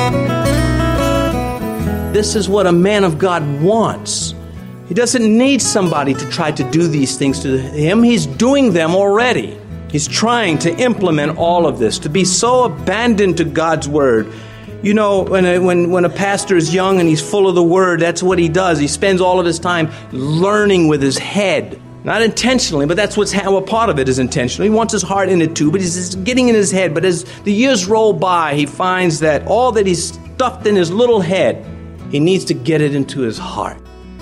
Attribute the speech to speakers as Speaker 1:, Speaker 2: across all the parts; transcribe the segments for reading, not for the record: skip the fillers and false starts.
Speaker 1: This is what a man of God wants. He doesn't need somebody to try to do these things to him. He's doing them already. He's trying to implement all of this, to be so abandoned to God's Word. You know, when a pastor is young and he's full of the Word, that's what he does. He spends all of his time learning with his head. Not intentionally, but that's what part of it is intentional. He wants his heart in it too, but he's getting in his head. But as the years roll by, he finds that all that he's stuffed in his little head, he needs to get it into his heart.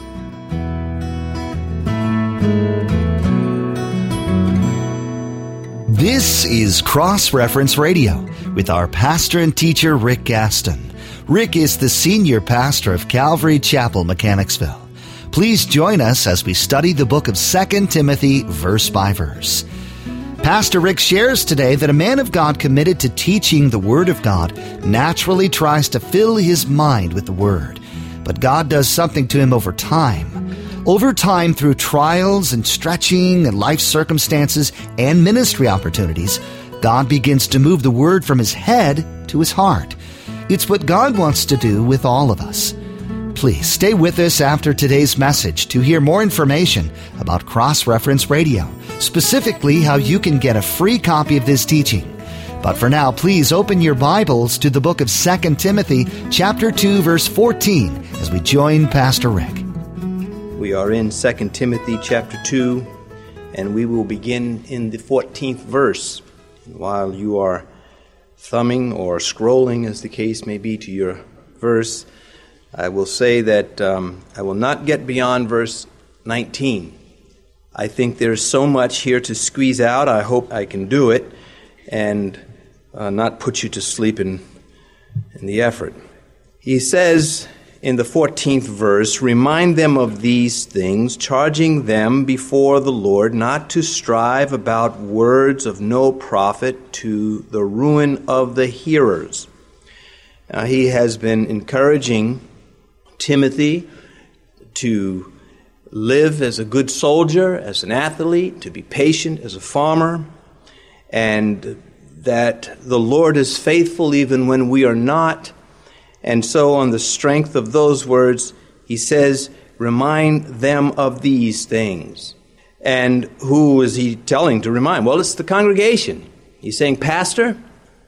Speaker 2: This is Cross-Reference Radio with our pastor and teacher, Rick Gaston. Rick is the senior pastor of Calvary Chapel, Mechanicsville. Please join us as we study the book of 2 Timothy, verse by verse. Pastor Rick shares today that a man of God committed to teaching the Word of God naturally tries to fill his mind with the Word. But God does something to him over time. Over time, through trials and stretching and life circumstances and ministry opportunities, God begins to move the Word from his head to his heart. It's what God wants to do with all of us. Please stay with us after today's message to hear more information about Cross-Reference Radio, specifically how you can get a free copy of this teaching. But for now, please open your Bibles to the book of 2 Timothy, chapter 2, verse 14, as we join Pastor Rick.
Speaker 1: We are in 2 Timothy, chapter 2, and we will begin in the 14th verse. While you are thumbing or scrolling, as the case may be, to your verse, I will say that I will not get beyond verse 19. I think there's so much here to squeeze out. I hope I can do it and not put you to sleep in the effort. He says in the 14th verse, "Remind them of these things, charging them before the Lord not to strive about words of no profit to the ruin of the hearers." Now, he has been encouraging Timothy to live as a good soldier, as an athlete, to be patient as a farmer, and that the Lord is faithful even when we are not. And so on the strength of those words, he says, remind them of these things. And who is he telling to remind? Well, it's the congregation. He's saying, Pastor,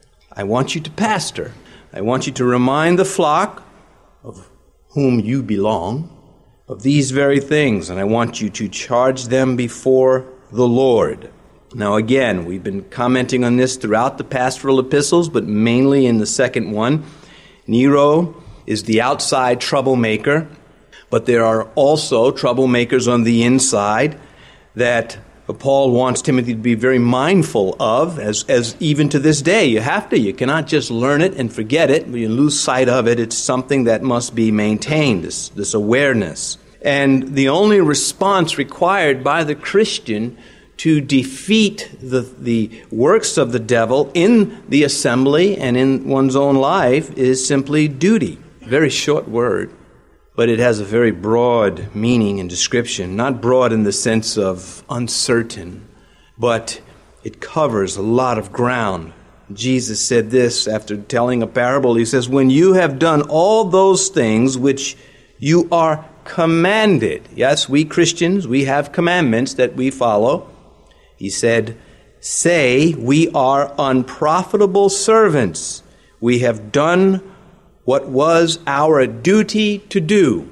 Speaker 1: I want you to pastor. I want you to remind the flock of whom you belong of these very things, and I want you to charge them before the Lord. Now again, we've been commenting on this throughout the pastoral epistles, but mainly in the second one. Nero is the outside troublemaker, but there are also troublemakers on the inside that Paul wants Timothy to be very mindful of, as even to this day. You cannot just learn it and forget it. You lose sight of it. It's something that must be maintained, this awareness. And the only response required by the Christian to defeat the works of the devil in the assembly and in one's own life is simply duty. Very short word, but it has a very broad meaning and description. Not broad in the sense of uncertain, but it covers a lot of ground. Jesus said this after telling a parable. He says, when you have done all those things which you are commanded. Yes, we Christians, we have commandments that we follow. He said, say, we are unprofitable servants. We have done what was our duty to do.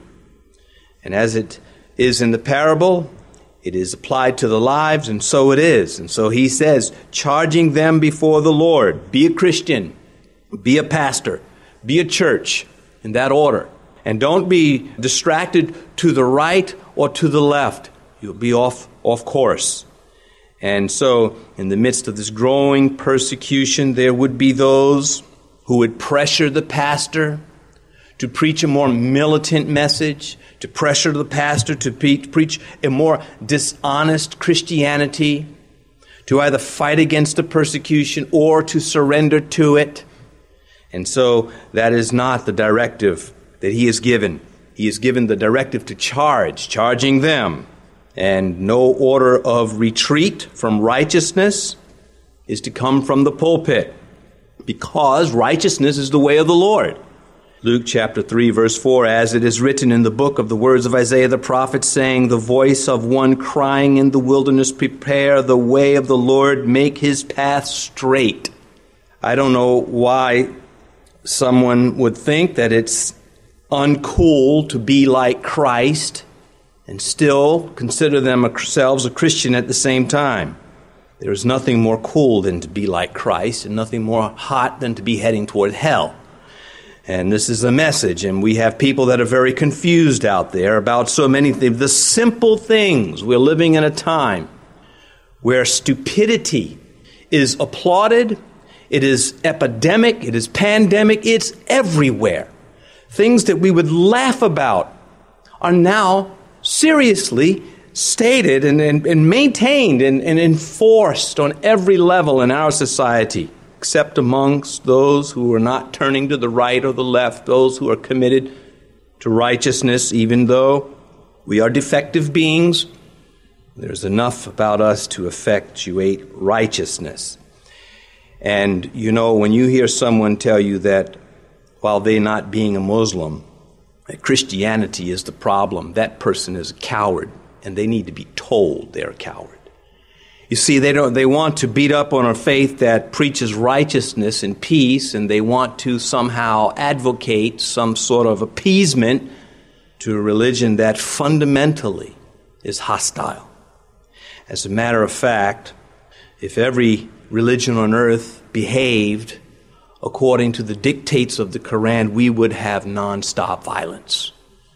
Speaker 1: And as it is in the parable, it is applied to the lives, and so it is. And so he says, charging them before the Lord, be a Christian, be a pastor, be a church, in that order. And don't be distracted to the right or to the left. You'll be off course. And so, in the midst of this growing persecution, there would be those who would pressure the pastor to preach a more militant message, to pressure the pastor to preach a more dishonest Christianity, to either fight against the persecution or to surrender to it. And so, that is not the directive that he has given. He has given the directive to charging them. And no order of retreat from righteousness is to come from the pulpit, because righteousness is the way of the Lord. Luke chapter 3, verse 4, as it is written in the book of the words of Isaiah the prophet, saying, the voice of one crying in the wilderness, prepare the way of the Lord, make his path straight. I don't know why someone would think that it's uncool to be like Christ and still consider themselves a Christian at the same time. There is nothing more cool than to be like Christ and nothing more hot than to be heading toward hell. And this is the message, and we have people that are very confused out there about so many things. The simple things. We're living in a time where stupidity is applauded, it is epidemic, it is pandemic, it's everywhere. Things that we would laugh about are now seriously stated and maintained and enforced on every level in our society, except amongst those who are not turning to the right or the left, those who are committed to righteousness, even though we are defective beings. There's enough about us to effectuate righteousness. And you know, when you hear someone tell you that while they not being a Muslim, that Christianity is the problem, that person is a coward, and they need to be told they're a coward. You see, they want to beat up on a faith that preaches righteousness and peace, and they want to somehow advocate some sort of appeasement to a religion that fundamentally is hostile. As a matter of fact, if every religion on earth behaved according to the dictates of the Quran, we would have nonstop violence.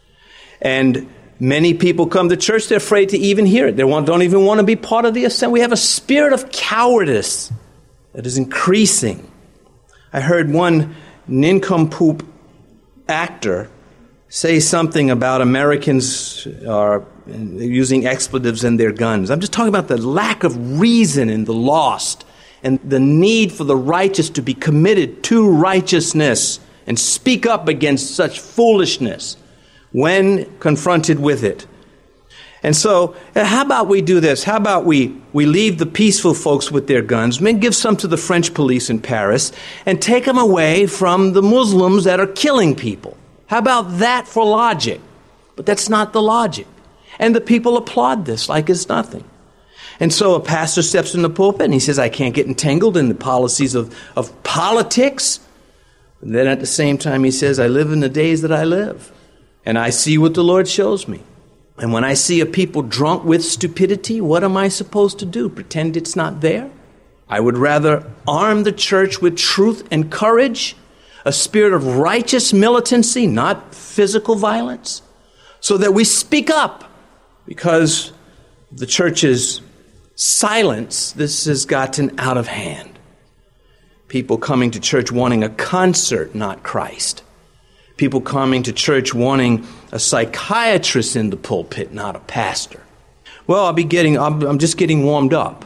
Speaker 1: And many people come to church, they're afraid to even hear it. They don't even want to be part of the assembly. We have a spirit of cowardice that is increasing. I heard one nincompoop actor say something about Americans are using expletives in their guns. I'm just talking about the lack of reason in the lost and the need for the righteous to be committed to righteousness and speak up against such foolishness when confronted with it. And so, how about we do this? How about we leave the peaceful folks with their guns, maybe give some to the French police in Paris, and take them away from the Muslims that are killing people? How about that for logic? But that's not the logic. And the people applaud this like it's nothing. And so a pastor steps in the pulpit and he says, I can't get entangled in the policies of politics. And then at the same time he says, I live in the days that I live. And I see what the Lord shows me. And when I see a people drunk with stupidity, what am I supposed to do? Pretend it's not there? I would rather arm the church with truth and courage, a spirit of righteous militancy, not physical violence, so that we speak up. Because the church's silence, this has gotten out of hand. People coming to church wanting a concert, not Christ. People coming to church wanting a psychiatrist in the pulpit, not a pastor. Well, I'm just getting warmed up.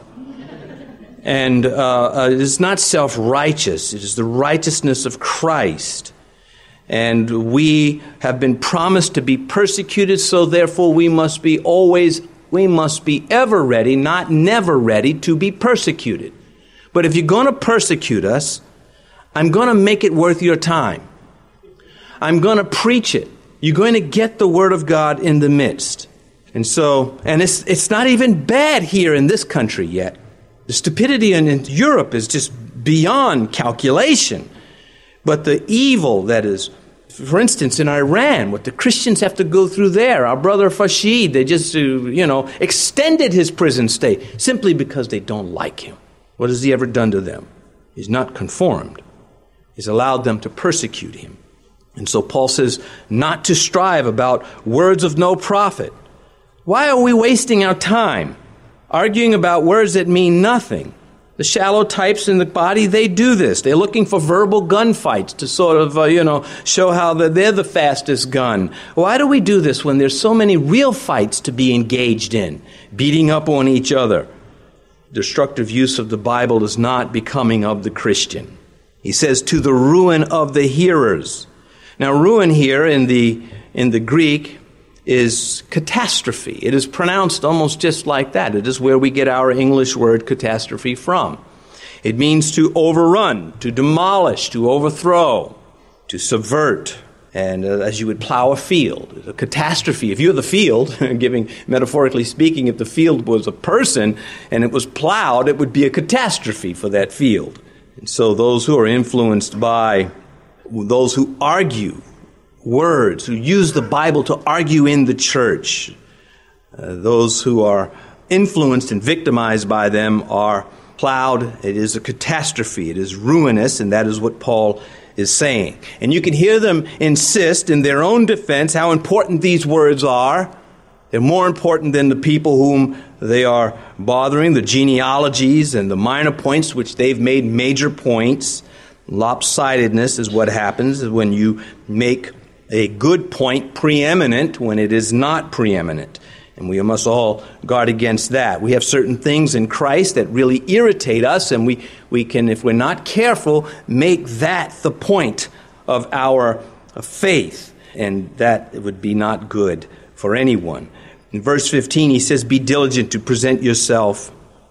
Speaker 1: And it's not self-righteous. It is the righteousness of Christ. And we have been promised to be persecuted, so therefore we must be ever ready, not never ready, to be persecuted. But if you're going to persecute us, I'm going to make it worth your time. I'm going to preach it. You're going to get the Word of God in the midst. And it's not even bad here in this country yet. The stupidity in Europe is just beyond calculation. But the evil that is, for instance, in Iran, what the Christians have to go through there, our brother Fashid, they just, extended his prison stay simply because they don't like him. What has he ever done to them? He's not conformed. He's allowed them to persecute him. And so Paul says not to strive about words of no profit. Why are we wasting our time arguing about words that mean nothing? The shallow types in the body, they do this. They're looking for verbal gunfights to sort of, show how they're the fastest gun. Why do we do this when there's so many real fights to be engaged in, beating up on each other? Destructive use of the Bible is not becoming of the Christian. He says, to the ruin of the hearers. Now, ruin here in the Greek is catastrophe. It is pronounced almost just like that. It is where we get our English word catastrophe from. It means to overrun, to demolish, to overthrow, to subvert, And as you would plow a field, a catastrophe. If you're the field, giving metaphorically speaking, if the field was a person and it was plowed, it would be a catastrophe for that field. And so those who are influenced by those who argue words, who use the Bible to argue in the church, those who are influenced and victimized by them are plowed. It is a catastrophe. It is ruinous, and that is what Paul is saying. And you can hear them insist in their own defense how important these words are. They're more important than the people whom they are bothering, the genealogies and the minor points which they've made major points. Lopsidedness is what happens when you make a good point preeminent when it is not preeminent. And we must all guard against that. We have certain things in Christ that really irritate us, and we can, if we're not careful, make that the point of our faith. And that would be not good for anyone. In verse 15, he says, "Be diligent to present yourself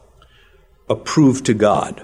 Speaker 1: approved to God,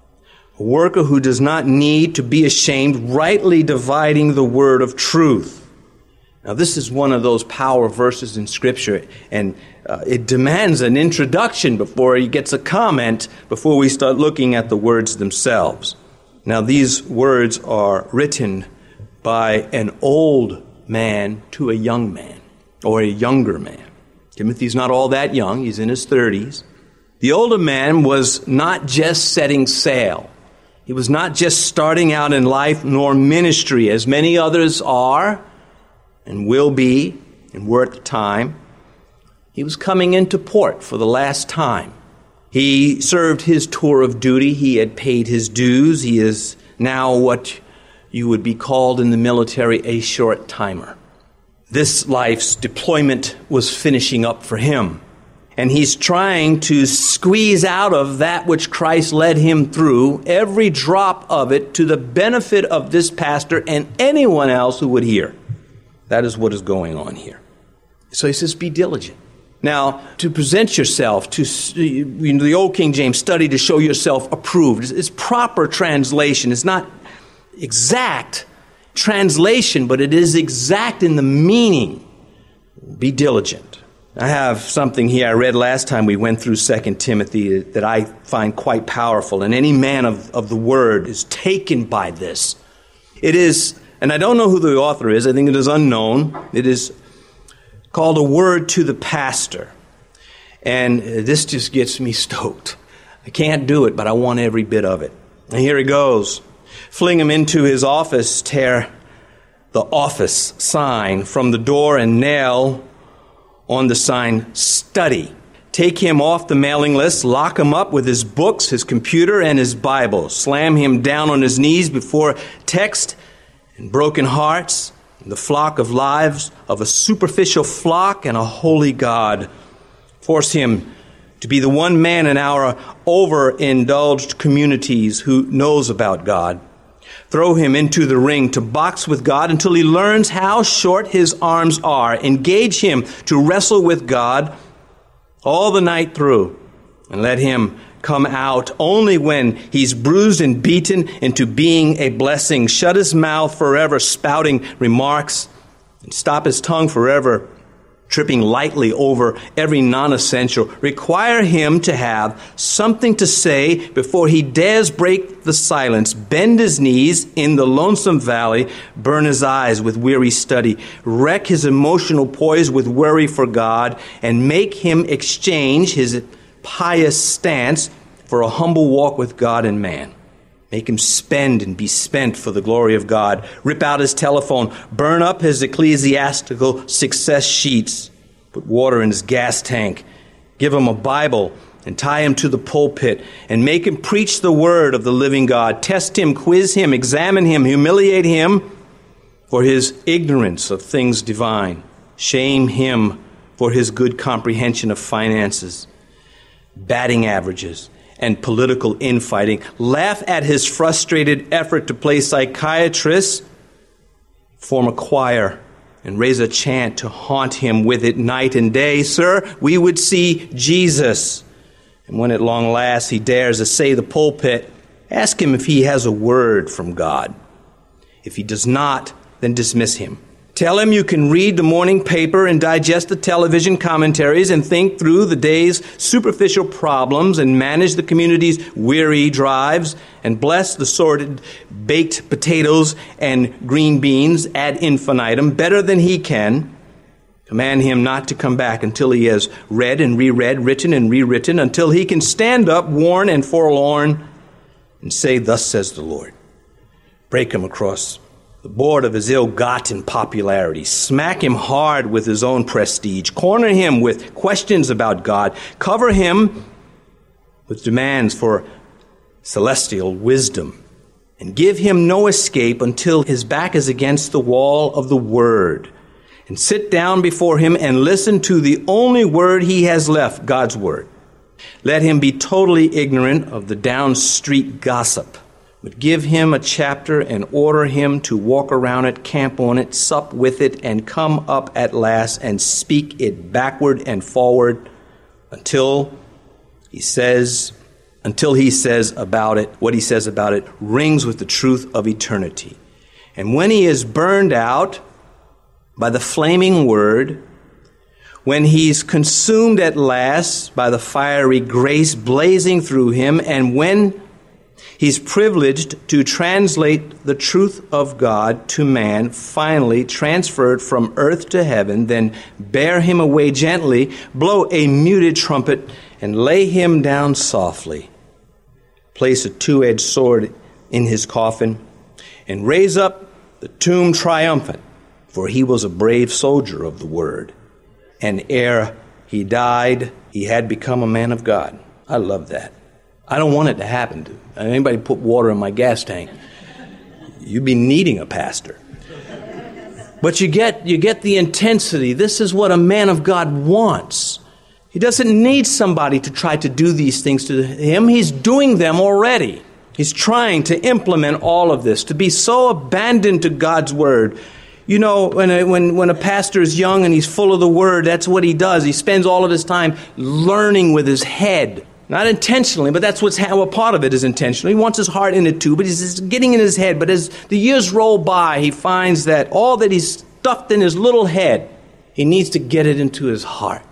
Speaker 1: a worker who does not need to be ashamed, rightly dividing the word of truth." Now, this is one of those power verses in Scripture, and it demands an introduction before he gets a comment, before we start looking at the words themselves. Now, these words are written by an old man to a young man, or a younger man. Timothy's not all that young. He's in his 30s. The older man was not just setting sail. He was not just starting out in life nor ministry, as many others are and will be, and were at the time. He was coming into port for the last time. He served his tour of duty. He had paid his dues. He is now what you would be called in the military a short-timer. This life's deployment was finishing up for him. And he's trying to squeeze out of that which Christ led him through, every drop of it, to the benefit of this pastor and anyone else who would hear. That is what is going on here. So he says, be diligent. Now, to present yourself, the old King James, study to show yourself approved. It's proper translation. It's not exact translation, but it is exact in the meaning. Be diligent. I have something here I read last time we went through 2 Timothy that I find quite powerful, and any man of the word is taken by this. It is, and I don't know who the author is, I think it is unknown. It is called A Word to the Pastor. And this just gets me stoked. I can't do it, but I want every bit of it. And here he goes. Fling him into his office, tear the office sign from the door and nail on the sign, study. Take him off the mailing list, lock him up with his books, his computer, and his Bible. Slam him down on his knees before text and broken hearts, and the flock of lives of a superficial flock and a holy God. Force him to be the one man in our overindulged communities who knows about God. Throw him into the ring to box with God until he learns how short his arms are. Engage him to wrestle with God all the night through. And let him come out only when he's bruised and beaten into being a blessing. Shut his mouth forever, spouting remarks. And stop his tongue forever, tripping lightly over every non-essential. Require him to have something to say before he dares break the silence. Bend his knees in the lonesome valley. Burn his eyes with weary study. Wreck his emotional poise with worry for God. And make him exchange his pious stance for a humble walk with God and man. Make him spend and be spent for the glory of God. Rip out his telephone. Burn up his ecclesiastical success sheets. Put water in his gas tank. Give him a Bible and tie him to the pulpit. And make him preach the word of the living God. Test him, quiz him, examine him, humiliate him for his ignorance of things divine. Shame him for his good comprehension of finances, batting averages, and political infighting. Laugh at his frustrated effort to play psychiatrist, form a choir, and raise a chant to haunt him with it night and day. Sir, we would see Jesus. And when at long last he dares essay the pulpit, ask him if he has a word from God. If he does not, then dismiss him. Tell him you can read the morning paper and digest the television commentaries and think through the day's superficial problems and manage the community's weary drives and bless the sordid baked potatoes and green beans ad infinitum better than he can. Command him not to come back until he has read and reread, written and rewritten, until he can stand up worn and forlorn and say, "Thus says the Lord." Break him across the board of his ill-gotten popularity. Smack him hard with his own prestige. Corner him with questions about God. Cover him with demands for celestial wisdom. And give him no escape until his back is against the wall of the Word. And sit down before him and listen to the only word he has left, God's Word. Let him be totally ignorant of the down-street gossip. But give him a chapter and order him to walk around it, camp on it, sup with it, and come up at last and speak it backward and forward until he says about it, what he says about it rings with the truth of eternity. And when he is burned out by the flaming word, when he's consumed at last by the fiery grace blazing through him, and when he's privileged to translate the truth of God to man, finally transferred from earth to heaven, then bear him away gently, blow a muted trumpet, and lay him down softly. Place a two-edged sword in his coffin, and raise up the tomb triumphant, for he was a brave soldier of the word. And ere he died, he had become a man of God. I love that. I don't want it to happen to anybody. Put water in my gas tank, you'd be needing a pastor. But you get the intensity. This is what a man of God wants. He doesn't need somebody to try to do these things to him. He's doing them already. He's trying to implement all of this, to be so abandoned to God's Word. You know, when a pastor is young and he's full of the Word, that's what he does. He spends all of his time learning with his head. Not intentionally, but that's a part of it is intentional. He wants his heart in it too, but he's getting in his head. But as the years roll by, he finds that all that he's stuffed in his little head, he needs to get it into his heart.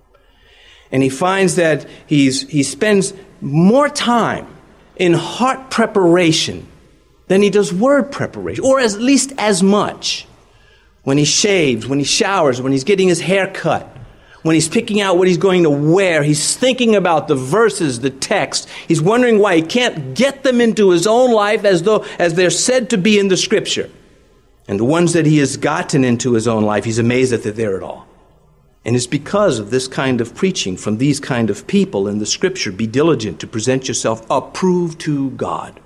Speaker 1: And he finds that he spends more time in heart preparation than he does word preparation, or at least as much. When he shaves, when he showers, when he's getting his hair cut, when he's picking out what he's going to wear, he's thinking about the verses, the text. He's wondering why he can't get them into his own life as they're said to be in the Scripture. And the ones that he has gotten into his own life, he's amazed that they're there at all. And it's because of this kind of preaching from these kind of people in the Scripture. Be diligent to present yourself approved to God.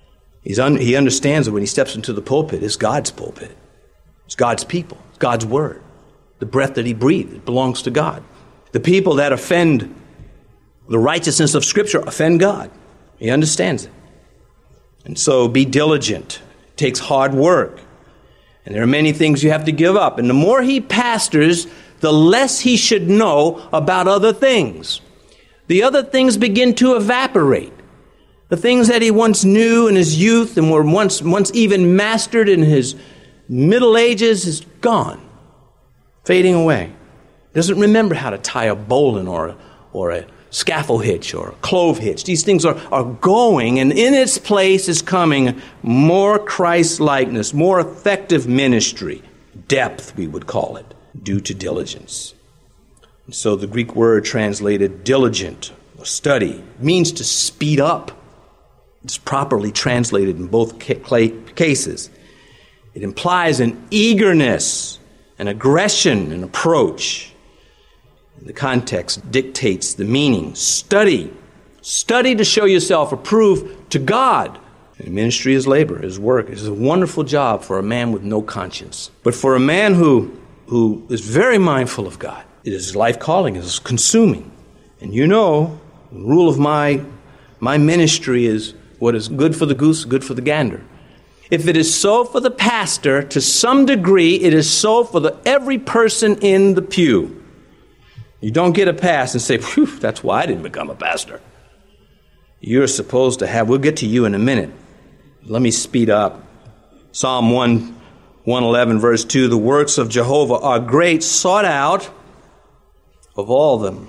Speaker 1: He understands that when he steps into the pulpit, it's God's pulpit. It's God's people. It's God's Word. The breath that he breathed, it belongs to God. The people that offend the righteousness of Scripture offend God. He understands it. And so be diligent. It takes hard work. And there are many things you have to give up. And the more he pastors, the less he should know about other things. The other things begin to evaporate. The things that he once knew in his youth and were once even mastered in his middle ages is gone. Fading away. Doesn't remember how to tie a bowline or a scaffold hitch or a clove hitch. These things are going, and in its place is coming more Christ-likeness, more effective ministry, depth we would call it, due to diligence. And so the Greek word translated diligent or study means to speed up. It's properly translated in both cases. It implies an eagerness, an aggression, an approach. The context dictates the meaning. Study. Study to show yourself approved to God. And ministry is labor, is work. It's a wonderful job for a man with no conscience. But for a man who is very mindful of God, it is life calling, it is consuming. And you know, the rule of my ministry is what is good for the goose, good for the gander. If it is so for the pastor, to some degree, it is so for every person in the pew. You don't get a pass and say, "Phew, that's why I didn't become a pastor." You're supposed to have, we'll get to you in a minute. Let me speed up. Psalm 111 verse 2, the works of Jehovah are great, sought out of all them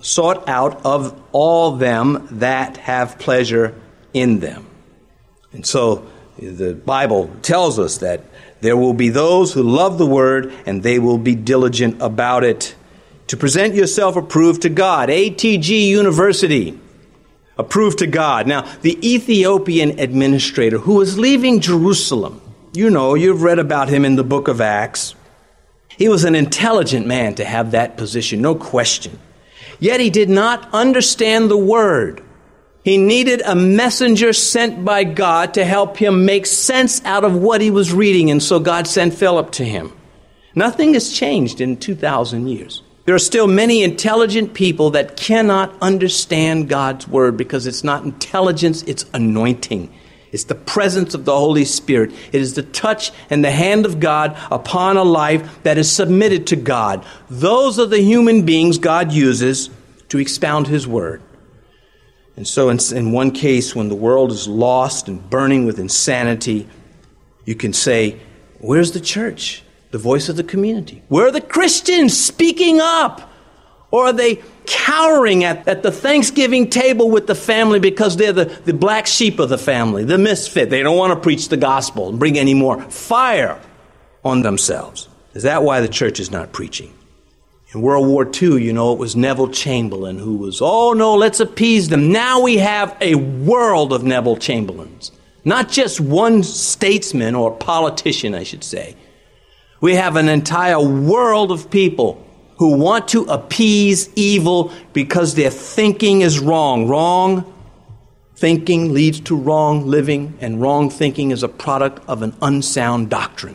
Speaker 1: that have pleasure in them. And so the Bible tells us that there will be those who love the word and they will be diligent about it. To present yourself approved to God. ATG University, approved to God. Now, the Ethiopian administrator who was leaving Jerusalem, you've read about him in the book of Acts. He was an intelligent man to have that position, no question. Yet he did not understand the word. He needed a messenger sent by God to help him make sense out of what he was reading, and so God sent Philip to him. Nothing has changed in 2,000 years. There are still many intelligent people that cannot understand God's word because it's not intelligence, it's anointing. It's the presence of the Holy Spirit. It is the touch and the hand of God upon a life that is submitted to God. Those are the human beings God uses to expound His word. And so in one case, when the world is lost and burning with insanity, you can say, where's the church? The voice of the community. Where are the Christians speaking up? Or are they cowering at the Thanksgiving table with the family because they're the black sheep of the family, the misfit? They don't want to preach the gospel and bring any more fire on themselves. Is that why the church is not preaching? In World War II, it was Neville Chamberlain who was, let's appease them. Now we have a world of Neville Chamberlains. Not just one statesman or politician, I should say. We have an entire world of people who want to appease evil because their thinking is wrong. Wrong thinking leads to wrong living, and wrong thinking is a product of an unsound doctrine.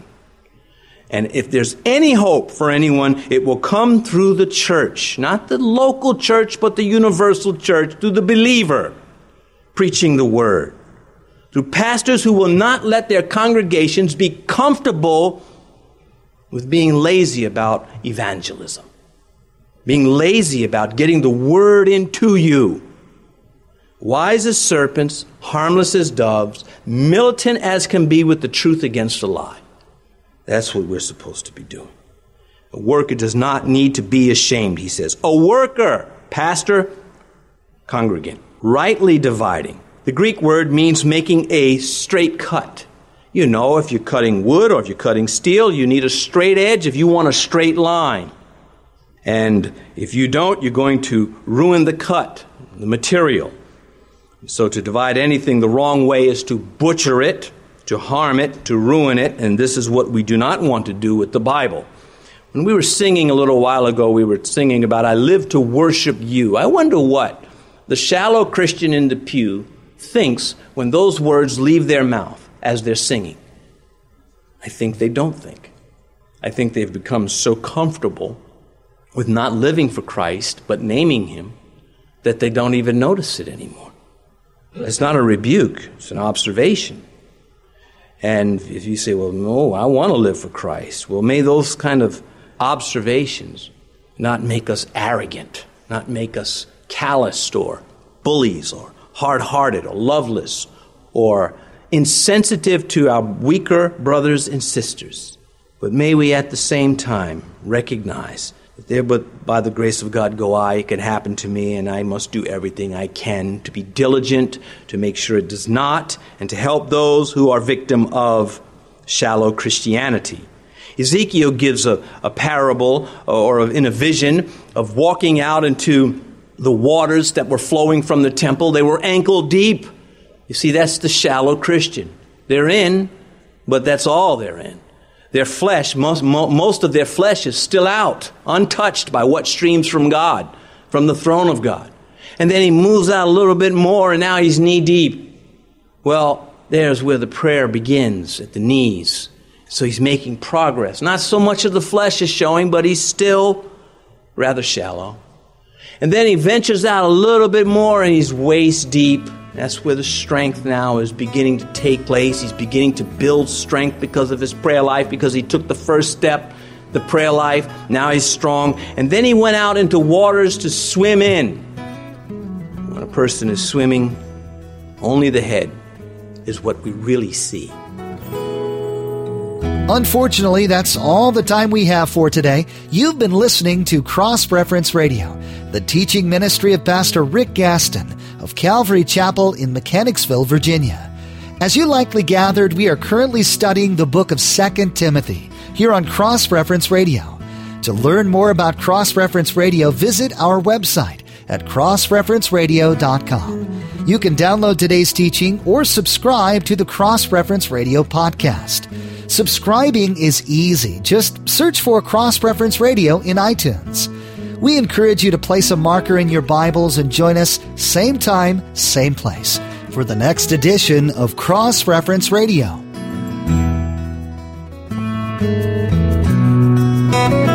Speaker 1: And if there's any hope for anyone, it will come through the church. Not the local church, but the universal church, through the believer preaching the word. Through pastors who will not let their congregations be comfortable with being lazy about evangelism. Being lazy about getting the word into you. Wise as serpents, harmless as doves, militant as can be with the truth against a lie. That's what we're supposed to be doing. A worker does not need to be ashamed, he says. A worker, pastor, congregant, rightly dividing. The Greek word means making a straight cut. If you're cutting wood or if you're cutting steel, you need a straight edge if you want a straight line. And if you don't, you're going to ruin the cut, the material. So to divide anything the wrong way is to butcher it, to harm it, to ruin it, and this is what we do not want to do with the Bible. When we were singing a little while ago, we were singing about, I live to worship you. I wonder what the shallow Christian in the pew thinks when those words leave their mouth as they're singing. I think they don't think. I think they've become so comfortable with not living for Christ, but naming Him, that they don't even notice it anymore. It's not a rebuke, it's an observation. And if you say, well, no, I want to live for Christ, well, may those kind of observations not make us arrogant, not make us calloused or bullies or hard-hearted or loveless or insensitive to our weaker brothers and sisters. But may we at the same time recognize that there but by the grace of God go I, it can happen to me, and I must do everything I can to be diligent, to make sure it does not, and to help those who are victim of shallow Christianity. Ezekiel gives a parable or in a vision of walking out into the waters that were flowing from the temple. They were ankle deep. You see, that's the shallow Christian. They're in, but that's all they're in. Their flesh, most of their flesh is still out, untouched by what streams from God, from the throne of God. And then he moves out a little bit more, and now he's knee deep. Well, there's where the prayer begins, at the knees. So he's making progress. Not so much of the flesh is showing, but he's still rather shallow. And then he ventures out a little bit more, and he's waist deep. That's where the strength now is beginning to take place. He's beginning to build strength because of his prayer life, because he took the first step, the prayer life. Now he's strong. And then he went out into waters to swim in. When a person is swimming, only the head is what we really see.
Speaker 2: Unfortunately, that's all the time we have for today. You've been listening to Cross Reference Radio, the teaching ministry of Pastor Rick Gaston of Calvary Chapel in Mechanicsville, Virginia. As you likely gathered, we are currently studying the book of 2 Timothy here on Cross Reference Radio. To learn more about Cross Reference Radio, visit our website at crossreferenceradio.com. You can download today's teaching or subscribe to the Cross Reference Radio podcast. Subscribing is easy. Just search for Cross Reference Radio in iTunes. We encourage you to place a marker in your Bibles and join us same time, same place for the next edition of Cross Reference Radio.